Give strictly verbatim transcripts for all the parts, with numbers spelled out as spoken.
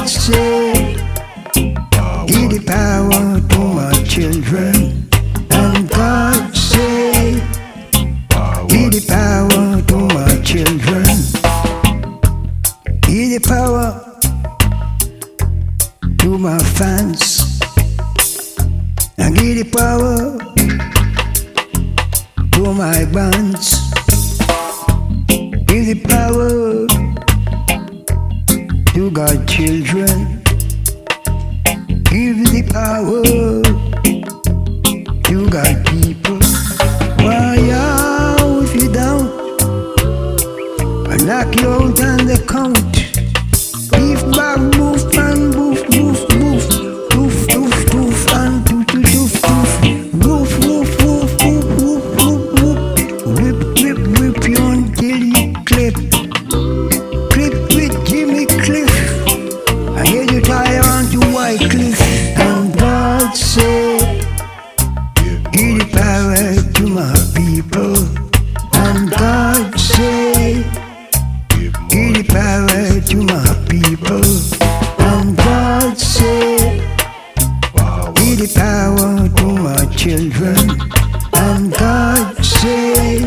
say, give the power to my children. And God say, give the power to my children. Give the power to my fans. And give the power to my bands. Give the power to God's children. Give the power to God's people. Why are if you down? I knock you out on the count. Beef back, move and move, move, move, move, move, move, and do do do do. Move, move, move, move, move, move, move. Whip, whip, whip you until you clip. Clip with Jimmy Cliff. I hear you tie on to White Cliff. And God say, give the power to my people. And God say, give the power to my people. And God say, give the power to my children. And God say,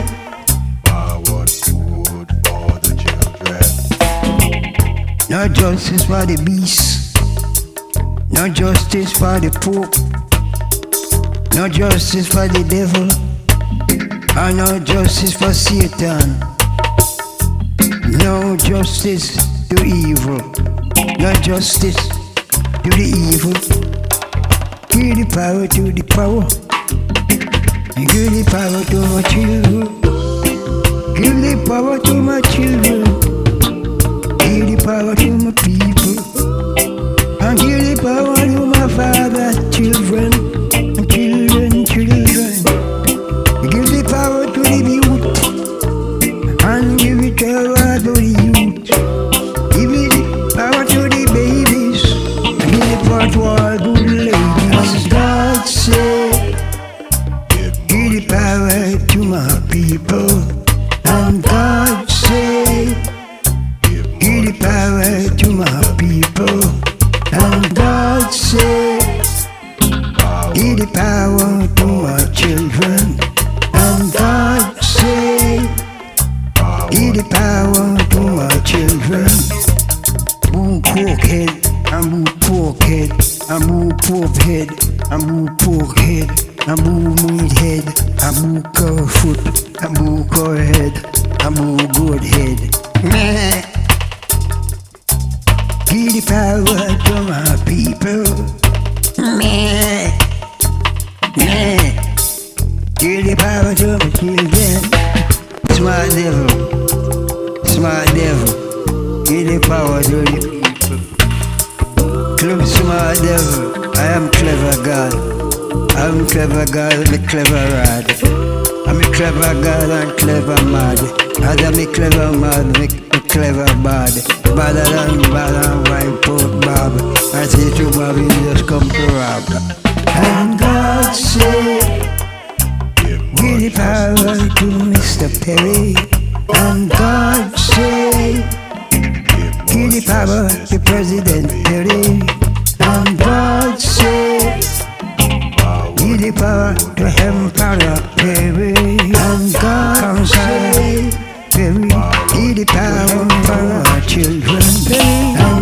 no justice for the beast, no justice for the pope, no justice for the devil, and no justice for Satan. No justice to evil, no justice to the evil. Give the power to the power, and give the power to my children. Give the power to my children. Give the power to my people, and give the power to my father's children, and children, children. Give the power to the youth, and give the power to the youth. Give the power to the babies, and give the power to all good ladies. God say, give the power to my people, and God say, give the power to my people. And God say, give the power to my children. And God say, give the power to my children. Boo pork head, and boo pork head, and boo pork head, and boo pork head, and boo meat head, and boo cow foot, and boo cow head, and boo goat head. Meh. Give the power to my people. Meh. Meh. Give the power to my children. Smart devil, smart devil. Give the power to the people. Club smart devil. I am clever God. I'm clever God with a clever rod. I'm a clever God and clever mad. As I'm a clever mad, I'm a clever bad. Badder than bad and white pork Bob. I say to Bobby, just come to rob. And God say, give the power to Mister Perry. And God say, give the power to President Perry. And God say, give the power to Emperor Perry. And God say, Perry, give the power for our children. Perry.